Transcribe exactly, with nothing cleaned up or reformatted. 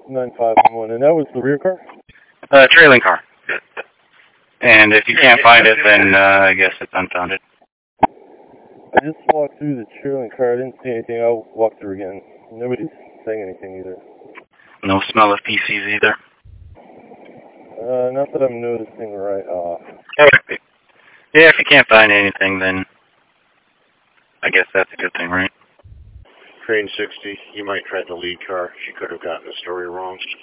nine five one one, and that was the rear car? Uh, trailing car. And if you can't find it, then uh, I guess it's unfounded. I just walked through the trailing car. I didn't see anything. I'll walk through again. Nobody's saying anything either. No smell of P Cs either? Uh, not that I'm noticing right off. Okay. Yeah, if you can't find anything, then I guess that's a good thing, right? Crane sixty, you might try the lead car. She could have gotten the story wrong.